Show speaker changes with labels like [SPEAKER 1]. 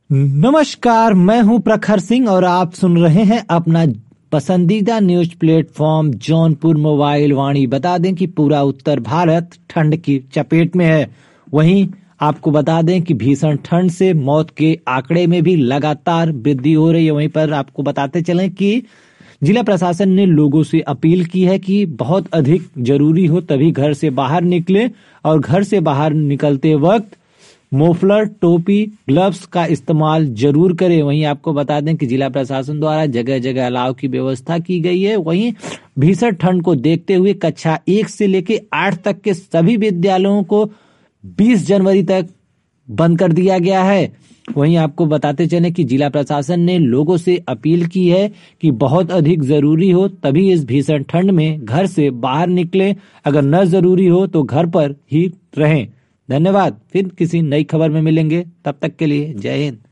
[SPEAKER 1] नमस्कार, मैं हूं प्रखर सिंह और आप सुन रहे हैं अपना पसंदीदा news platform Jaunpur mobile Vaani. बता दें कि पूरा उत्तर भारत ठंड की चपेट में है। वहीं आपको बता दें कि भीषण ठंड से मौत के आंकड़े में भी लगातार वृद्धि हो रही है। वहीं पर आपको बताते चलें कि जिला प्रशासन ने लोगों से अपील की है कि बहुत अधिक जरूरी हो तभी घर से बाहर निकले और घर से बाहर निकलते वक्त मोफलर, टोपी, ग्लव्स का इस्तेमाल जरूर करें। वहीं आपको बता दें कि जिला प्रशासन द्वारा जगह जगह अलाव की व्यवस्था की गई है। वहीं भीषण ठंड को देखते हुए कक्षा 1 से लेकर 8 तक के सभी विद्यालयों को 20 जनवरी तक बंद कर दिया गया है। वहीं आपको बताते चले कि जिला प्रशासन ने लोगों से अपील की है कि बहुत अधिक जरूरी हो तभी इस भीषण ठंड में घर से बाहर निकलें, अगर न जरूरी हो तो घर पर ही रहें। धन्यवाद। फिर किसी नई खबर में मिलेंगे, तब तक के लिए जय हिंद।